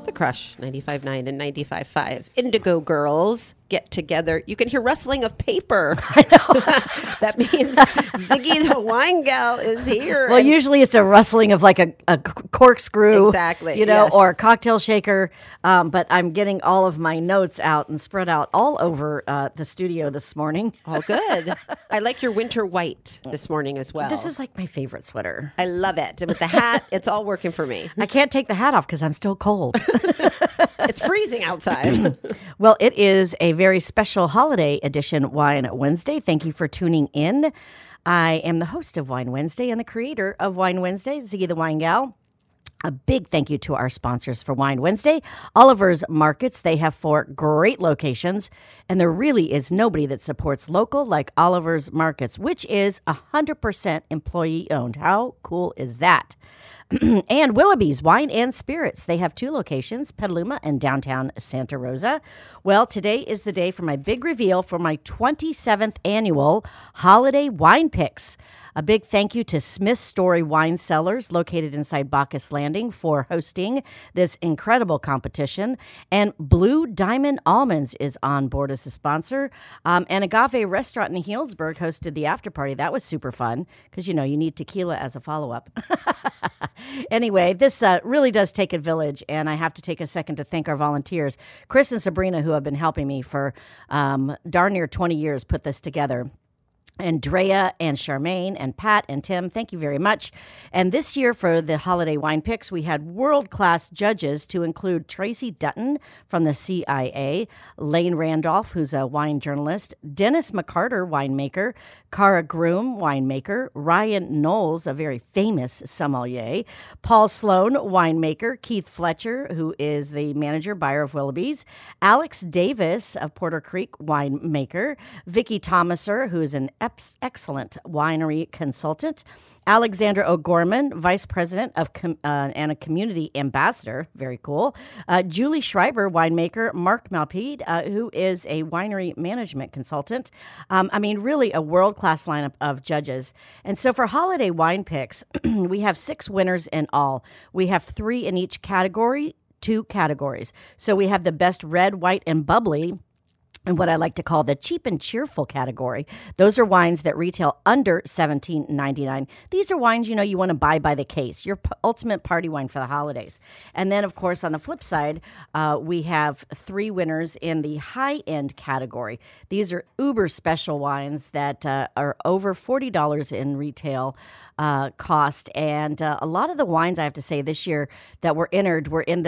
The Crush, 95.9 and 95.5. Indigo Girls get together. You can hear rustling of paper. I know. That means Ziggy the Wine Gal is here. Well, usually it's a rustling of like a corkscrew. Exactly, Yes. yes. Or a cocktail shaker. But I'm getting all of my notes out and spread out all over the studio this morning. Oh, good. I like your winter white this morning as well. This is like my favorite sweater. I love it. And with the hat, it's all working for me. I can't take the hat off because I'm still cold. It's freezing outside. Well, it is a very special holiday edition Wine Wednesday. Thank you for tuning in. I am the host of Wine Wednesday and the creator of Wine Wednesday, Ziggy the Wine Gal. A big thank you to our sponsors for Wine Wednesday, Oliver's Markets. They have 4 great locations, and there really is nobody that supports local like Oliver's Markets, which is 100% employee-owned. How cool is that? And Willoughby's Wine and Spirits. They have 2 locations, Petaluma and downtown Santa Rosa. Well, today is the day for my big reveal for my 27th annual Holiday Wine Picks. A big thank you to Smith Story Wine Cellars, located inside Bacchus Landing, for hosting this incredible competition. And Blue Diamond Almonds is on board as a sponsor. And Agave Restaurant in Healdsburg hosted the after party. That was super fun because, you need tequila as a follow-up. Anyway, this really does take a village, and I have to take a second to thank our volunteers, Chris and Sabrina, who have been helping me for darn near 20 years put this together. And Drea and Charmaine and Pat and Tim, thank you very much. And this year for the Holiday Wine Picks, we had world-class judges to include Tracy Dutton from the CIA, Lane Randolph, who's a wine journalist, Dennis McCarter, winemaker, Cara Groom, winemaker, Ryan Knowles, a very famous sommelier, Paul Sloan, winemaker, Keith Fletcher, who is the manager, buyer of Willoughby's, Alex Davis of Porter Creek, winemaker, Vicky Thomaser, who is an excellent winery consultant, Alexander O'Gorman, vice president of and a community ambassador, very cool, Julie Schreiber, winemaker, Mark Malpede, who is a winery management consultant. Really a world-class lineup of judges. And so for Holiday Wine Picks, we have 6 winners in all. We have 3 in each category, 2 categories. So we have the best red, white, and bubbly, and what I like to call the cheap and cheerful category. Those are wines that retail under $17.99. These are wines, you want to buy by the case, your ultimate party wine for the holidays. And then, of course, on the flip side, we have 3 winners in the high-end category. These are uber special wines that are over $40 in retail cost. And a lot of the wines, I have to say, this year that were entered were in the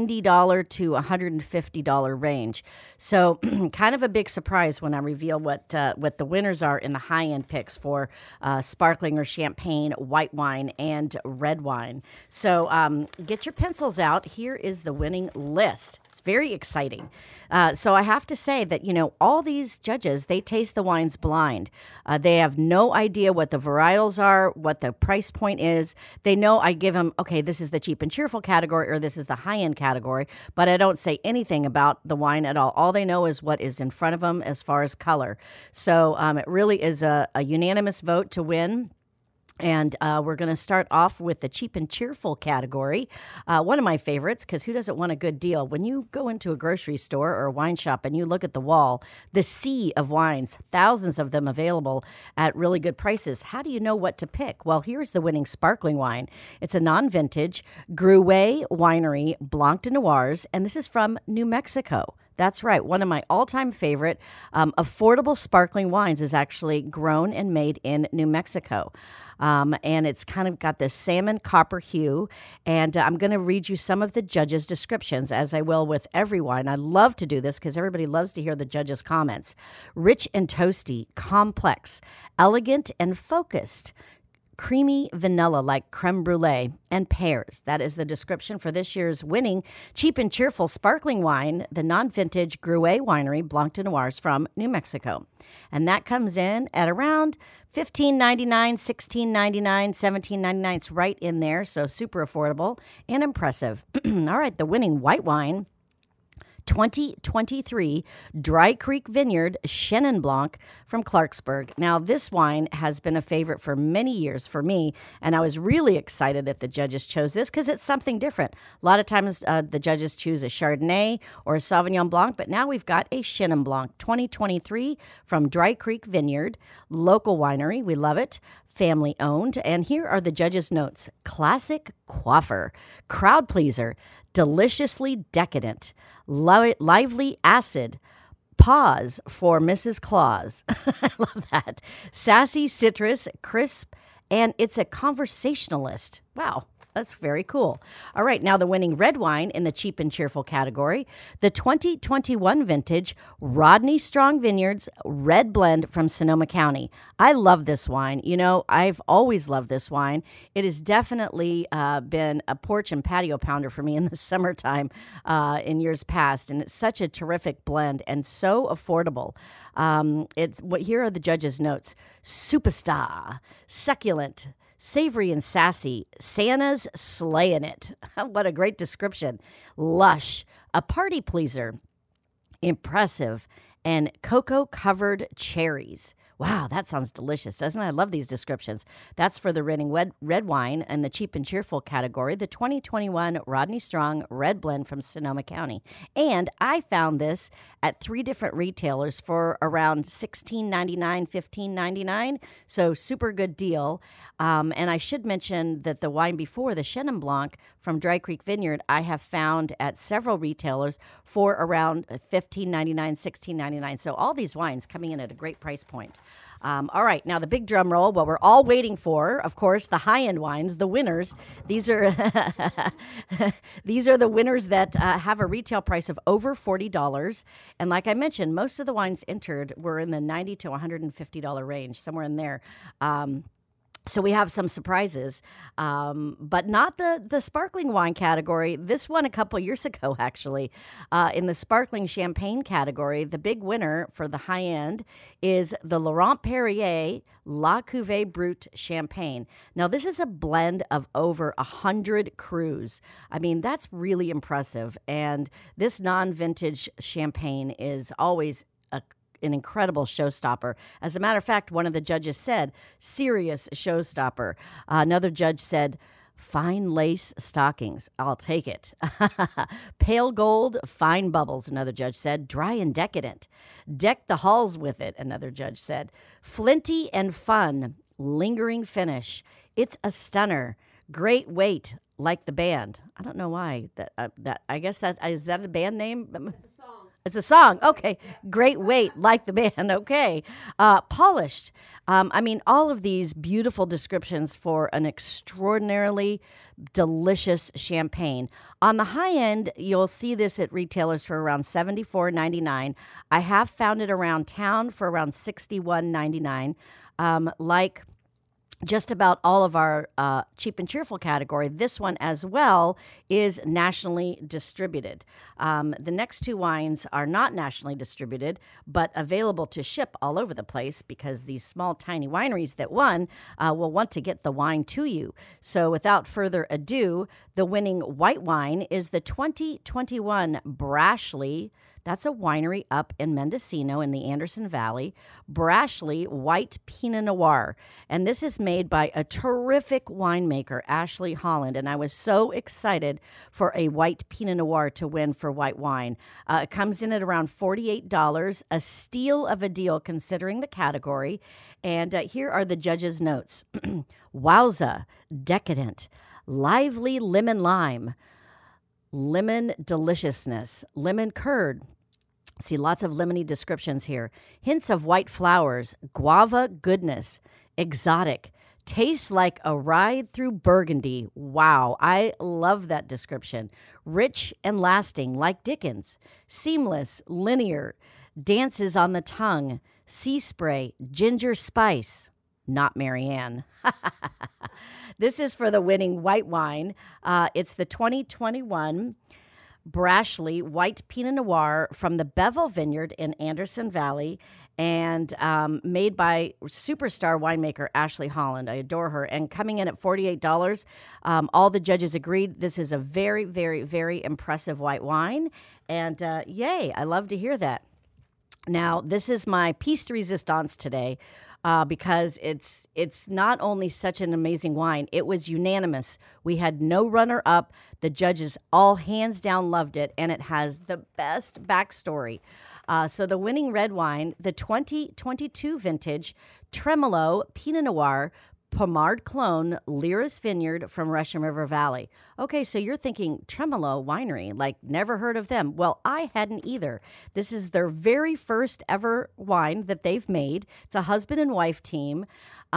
$90 to $150 range. So kind of a big surprise when I reveal what the winners are in the high-end picks for sparkling or champagne, white wine, and red wine. So get your pencils out. Here is the winning list. It's very exciting. So I have to say that, all these judges, they taste the wines blind. They have no idea what the varietals are, what the price point is. They know I give them, okay, this is the cheap and cheerful category or this is the high-end category, but I don't say anything about the wine at all. All they know is what is in front of them as far as color. So it really is a unanimous vote to win. And we're going to start off with the cheap and cheerful category. One of my favorites, because who doesn't want a good deal? When you go into a grocery store or a wine shop and you look at the wall, the sea of wines, thousands of them available at really good prices. How do you know what to pick? Well, here's the winning sparkling wine. It's a non-vintage Gruet Winery Blanc de Noirs, and this is from New Mexico. That's right. One of my all-time favorite affordable sparkling wines is actually grown and made in New Mexico. And it's kind of got this salmon copper hue. And I'm going to read you some of the judges' descriptions, as I will with every wine. I love to do this because everybody loves to hear the judges' comments. Rich and toasty, complex, elegant and focused, creamy vanilla like creme brulee, and pears. That is the description for this year's winning cheap and cheerful sparkling wine, the non-vintage Gruet Winery Blanc de Noirs from New Mexico. And that comes in at around $15.99, $16.99, $17.99. It's right in there, so super affordable and impressive. All right, the winning white wine, 2023 Dry Creek Vineyard Chenin Blanc from Clarksburg. Now, this wine has been a favorite for many years for me, and I was really excited that the judges chose this because it's something different. A lot of times the judges choose a Chardonnay or a Sauvignon Blanc, but now we've got a Chenin Blanc 2023 from Dry Creek Vineyard, local winery. We love it. Family owned. And here are the judges' notes. Classic coiffer, crowd pleaser, deliciously decadent, lively acid, pause for Mrs. Claus. I love that. Sassy citrus, crisp, and it's a conversationalist. Wow. That's very cool. All right, now the winning red wine in the cheap and cheerful category, the 2021 vintage Rodney Strong Vineyards Red Blend from Sonoma County. I love this wine. You know, I've always loved this wine. It has definitely been a porch and patio pounder for me in the summertime in years past, and it's such a terrific blend and so affordable. Here are the judges' notes. Superstar, succulent, savory and sassy, Santa's slaying it. What a great description. Lush, a party pleaser, impressive, and cocoa-covered cherries. Wow, that sounds delicious, doesn't it? I love these descriptions. That's for the winning red wine in the cheap and cheerful category, the 2021 Rodney Strong Red Blend from Sonoma County. And I found this at 3 different retailers for around $16.99, $15.99. So super good deal. And I should mention that the wine before, the Chenin Blanc from Dry Creek Vineyard, I have found at several retailers for around $15.99, $16.99. So all these wines coming in at a great price point. All right, now the big drum roll, what we're all waiting for, of course, the high-end wines, the winners. These are these are the winners that have a retail price of over $40. And like I mentioned, most of the wines entered were in the $90 to $150 range, somewhere in there. So we have some surprises, but not the sparkling wine category. This one a couple years ago, actually, in the sparkling champagne category, the big winner for the high end is the Laurent Perrier La Cuvée Brut Champagne. Now, this is a blend of over 100 crus. I mean, that's really impressive. And this non-vintage champagne is always an incredible showstopper. As a matter of fact, one of the judges said, serious showstopper. Another judge said, fine lace stockings. I'll take it. Pale gold, fine bubbles, another judge said. Dry and decadent. Deck the halls with it, another judge said. Flinty and fun, lingering finish. It's a stunner. Great weight, like the band. I don't know why. I guess is that a band name? It's a song. Okay. Great weight, like the band. Okay. Polished. I mean, all of these beautiful descriptions for an extraordinarily delicious champagne. On the high end, you'll see this at retailers for around $74.99. I have found it around town for around $61.99. Like just about all of our cheap and cheerful category, this one as well is nationally distributed. The next 2 wines are not nationally distributed, but available to ship all over the place because these small, tiny wineries that won will want to get the wine to you. So without further ado, the winning white wine is the 2021 Brashley. That's a winery up in Mendocino in the Anderson Valley, Brashley White Pinot Noir. And this is made by a terrific winemaker, Ashley Holland. And I was so excited for a white Pinot Noir to win for white wine. It comes in at around $48, a steal of a deal considering the category. And here are the judges' notes. Wowza, decadent, lively lemon lime, lemon deliciousness, lemon curd. See lots of lemony descriptions here. Hints of white flowers, guava goodness, exotic, tastes like a ride through Burgundy. Wow, I love that description. Rich and lasting like Dickens, seamless, linear, dances on the tongue, sea spray, ginger spice. Not Marianne. This is for the winning white wine. It's the 2021 Brashley White Pinot Noir from the Bevel Vineyard in Anderson Valley. and made by superstar winemaker Ashley Holland. I adore her. And coming in at $48, all the judges agreed this is a very, very, very impressive white wine. And yay, I love to hear that. Now, this is my piece de resistance today. Because it's not only such an amazing wine, it was unanimous. We had no runner-up. The judges all hands down loved it, and it has the best backstory. So the winning red wine, the 2022 vintage Tremolo Pinot Noir Pommard Clone, Lyris Vineyard from Russian River Valley. Okay, so you're thinking Tremolo Winery, like never heard of them. Well, I hadn't either. This is their very first ever wine that they've made. It's a husband and wife team,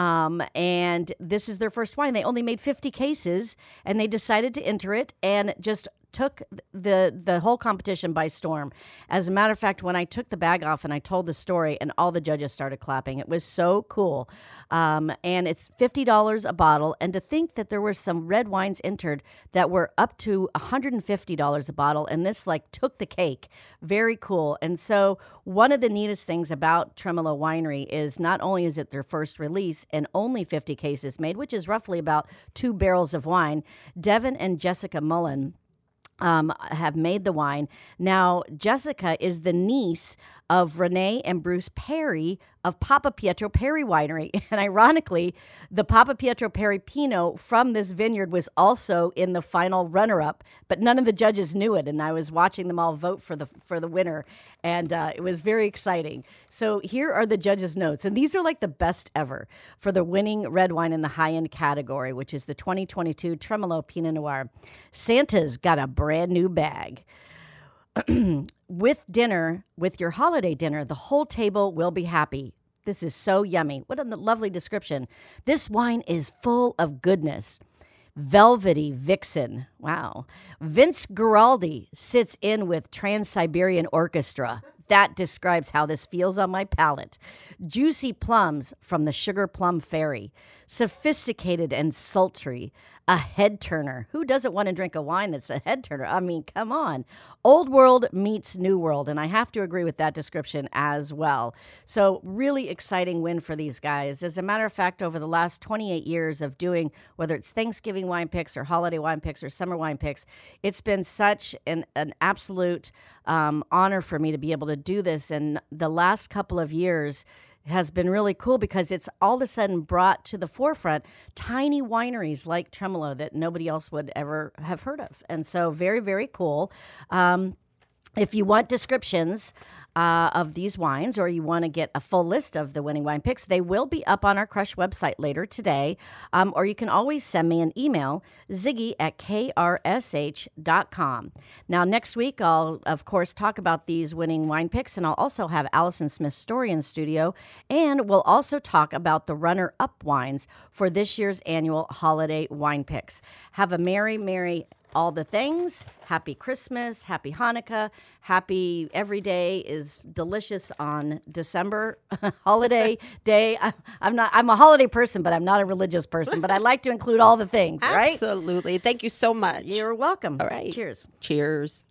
and this is their first wine. They only made 50 cases, and they decided to enter it and just took the whole competition by storm. As a matter of fact, when I took the bag off and I told the story and all the judges started clapping, it was so cool. And it's $50 a bottle. And to think that there were some red wines entered that were up to $150 a bottle, and this like took the cake. Very cool. And so one of the neatest things about Tremolo Winery is not only is it their first release and only 50 cases made, which is roughly about 2 barrels of wine, Devin and Jessica Mullen have made the wine. Now, Jessica is the niece of Renee and Bruce Perry of Papa Pietro Perry Winery. And ironically, the Papa Pietro Perry Pinot from this vineyard was also in the final runner-up, but none of the judges knew it. And I was watching them all vote for the winner, and it was very exciting. So here are the judges' notes, and these are like the best ever for the winning red wine in the high-end category, which is the 2022 Tremolo Pinot Noir. Santa's got a brand new bag. With your holiday dinner, the whole table will be happy. This is so yummy. What a lovely description. This wine is full of goodness. Velvety Vixen. Wow. Vince Guaraldi sits in with Trans-Siberian Orchestra. That describes how this feels on my palate. Juicy plums from the Sugar Plum Fairy. Sophisticated and sultry. A head turner. Who doesn't want to drink a wine that's a head turner? I mean, come on. Old world meets new world. And I have to agree with that description as well. So really exciting win for these guys. As a matter of fact, over the last 28 years of doing, whether it's Thanksgiving wine picks or holiday wine picks or summer wine picks, it's been such an absolute honor for me to be able to do this. And the last couple of years has been really cool because it's all of a sudden brought to the forefront tiny wineries like Tremolo that nobody else would ever have heard of. And so very, very cool. If you want descriptions of these wines, or you want to get a full list of the winning wine picks, they will be up on our Crush website later today. Or you can always send me an email, ziggy@krsh.com. Now, next week, I'll, of course, talk about these winning wine picks, and I'll also have Allison Smith's story in studio. And we'll also talk about the runner-up wines for this year's annual holiday wine picks. Have a merry all the things. Happy Christmas, happy Hanukkah, happy every day is delicious on December holiday day. I'm a holiday person, but I'm not a religious person, but I like to include all the things, right? Absolutely. Thank you so much. You're welcome. All right. Cheers. Cheers.